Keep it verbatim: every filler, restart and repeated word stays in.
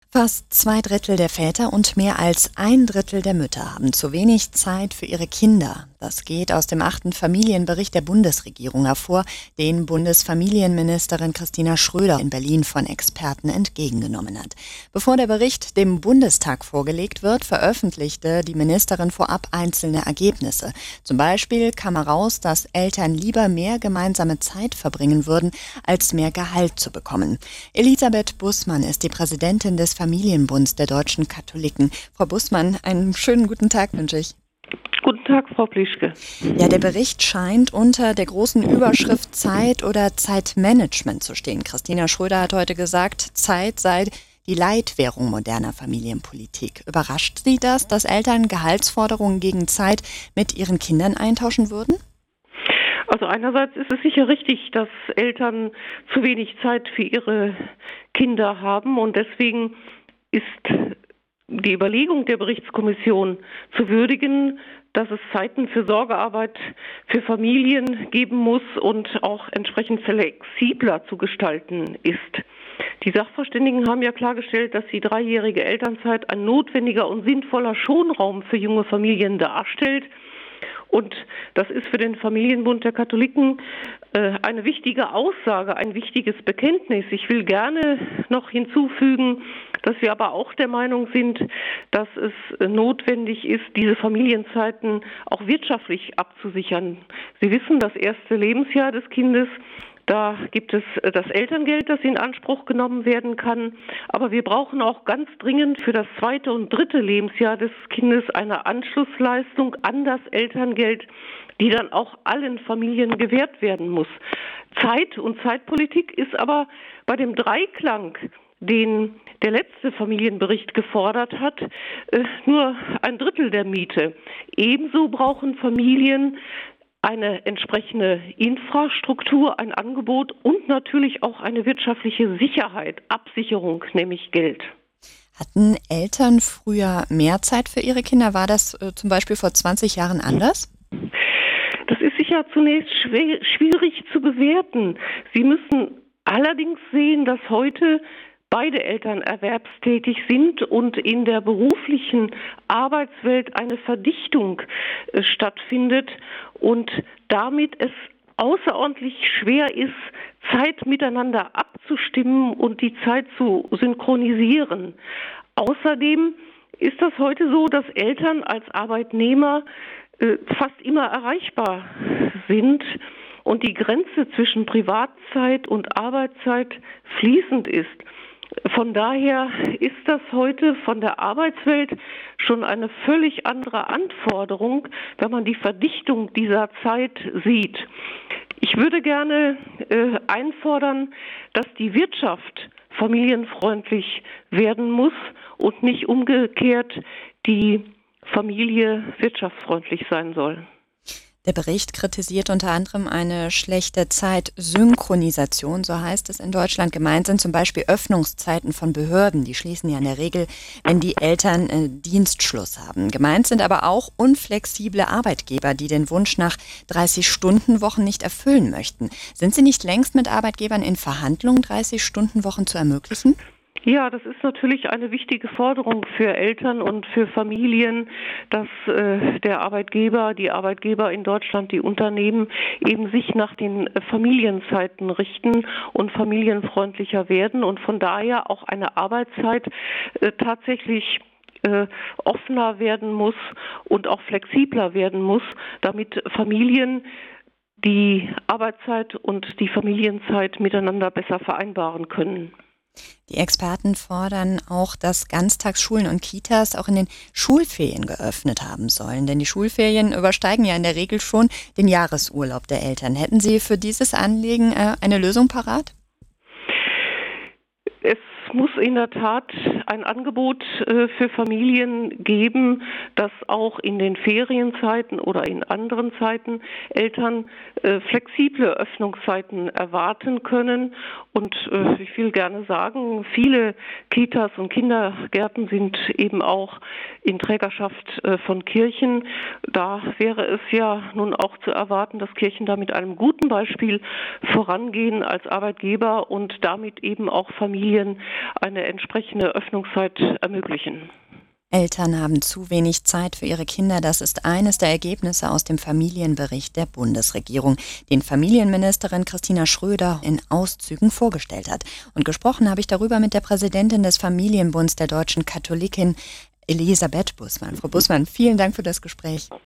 Fast zwei Drittel der Väter und mehr als ein Drittel der Mütter haben zu wenig Zeit für ihre Kinder. Das geht aus dem achten Familienbericht der Bundesregierung hervor, den Bundesfamilienministerin Christina Schröder in Berlin von Experten entgegengenommen hat. Bevor der Bericht dem Bundestag vorgelegt wird, veröffentlichte die Ministerin vorab einzelne Ergebnisse. Zum Beispiel kam heraus, dass Eltern lieber mehr gemeinsame Zeit verbringen würden, als mehr Gehalt zu bekommen. Elisabeth Bussmann ist die Präsidentin des Familienbunds der deutschen Katholiken. Frau Bussmann, einen schönen guten Tag wünsche ich. Guten Tag, Frau Plischke. Ja, der Bericht scheint unter der großen Überschrift Zeit oder Zeitmanagement zu stehen. Christina Schröder hat heute gesagt, Zeit sei die Leitwährung moderner Familienpolitik. Überrascht Sie das, dass Eltern Gehaltsforderungen gegen Zeit mit ihren Kindern eintauschen würden? Also einerseits ist es sicher richtig, dass Eltern zu wenig Zeit für ihre Kinder haben und deswegen ist die Überlegung der Berichtskommission zu würdigen, dass es Zeiten für Sorgearbeit für Familien geben muss und auch entsprechend flexibler zu gestalten ist. Die Sachverständigen haben ja klargestellt, dass die dreijährige Elternzeit ein notwendiger und sinnvoller Schonraum für junge Familien darstellt. Und das ist für den Familienbund der Katholiken äh, eine wichtige Aussage, ein wichtiges Bekenntnis. Ich will gerne noch hinzufügen, dass wir aber auch der Meinung sind, dass es äh, notwendig ist, diese Familienzeiten auch wirtschaftlich abzusichern. Sie wissen, das erste Lebensjahr des Kindes, da gibt es das Elterngeld, das in Anspruch genommen werden kann. Aber wir brauchen auch ganz dringend für das zweite und dritte Lebensjahr des Kindes eine Anschlussleistung an das Elterngeld, die dann auch allen Familien gewährt werden muss. Zeit und Zeitpolitik ist aber bei dem Dreiklang, den der letzte Familienbericht gefordert hat, nur ein Drittel der Miete. Ebenso brauchen Familien eine entsprechende Infrastruktur, ein Angebot und natürlich auch eine wirtschaftliche Sicherheit, Absicherung, nämlich Geld. Hatten Eltern früher mehr Zeit für ihre Kinder? War das äh, zum Beispiel vor zwanzig Jahren anders? Das ist sicher zunächst schwer, schwierig zu bewerten. Sie müssen allerdings sehen, dass heute beide Eltern erwerbstätig sind und in der beruflichen Arbeitswelt eine Verdichtung äh, stattfindet und damit es außerordentlich schwer ist, Zeit miteinander abzustimmen und die Zeit zu synchronisieren. Außerdem ist das heute so, dass Eltern als Arbeitnehmer äh, fast immer erreichbar sind und die Grenze zwischen Privatzeit und Arbeitszeit fließend ist. Von daher ist das heute von der Arbeitswelt schon eine völlig andere Anforderung, wenn man die Verdichtung dieser Zeit sieht. Ich würde gerne äh, einfordern, dass die Wirtschaft familienfreundlich werden muss und nicht umgekehrt die Familie wirtschaftsfreundlich sein soll. Der Bericht kritisiert unter anderem eine schlechte Zeitsynchronisation, so heißt es in Deutschland. Gemeint sind zum Beispiel Öffnungszeiten von Behörden. Die schließen ja in der Regel, wenn die Eltern äh, Dienstschluss haben. Gemeint sind aber auch unflexible Arbeitgeber, die den Wunsch nach dreißig-Stunden-Wochen nicht erfüllen möchten. Sind Sie nicht längst mit Arbeitgebern in Verhandlungen, dreißig-Stunden-Wochen zu ermöglichen? Ja, das ist natürlich eine wichtige Forderung für Eltern und für Familien, dass äh, der Arbeitgeber, die Arbeitgeber in Deutschland, die Unternehmen eben sich nach den äh, Familienzeiten richten und familienfreundlicher werden und von daher auch eine Arbeitszeit äh, tatsächlich äh, offener werden muss und auch flexibler werden muss, damit Familien die Arbeitszeit und die Familienzeit miteinander besser vereinbaren können. Die Experten fordern auch, dass Ganztagsschulen und Kitas auch in den Schulferien geöffnet haben sollen. Denn die Schulferien übersteigen ja in der Regel schon den Jahresurlaub der Eltern. Hätten Sie für dieses Anliegen äh, eine Lösung parat? Es muss in der Tat ein Angebot äh, für Familien geben, dass auch in den Ferienzeiten oder in anderen Zeiten Eltern äh, flexible Öffnungszeiten erwarten können. Und äh, ich will gerne sagen, viele Kitas und Kindergärten sind eben auch in Trägerschaft äh, von Kirchen. Da wäre es ja nun auch zu erwarten, dass Kirchen da mit einem guten Beispiel vorangehen als Arbeitgeber und damit eben auch Familien eine entsprechende Öffnungszeit ermöglichen. Eltern haben zu wenig Zeit für ihre Kinder. Das ist eines der Ergebnisse aus dem Familienbericht der Bundesregierung, den Familienministerin Christina Schröder in Auszügen vorgestellt hat. Und gesprochen habe ich darüber mit der Präsidentin des Familienbunds der deutschen Katholikin, Elisabeth Bussmann. Frau Bussmann, vielen Dank für das Gespräch.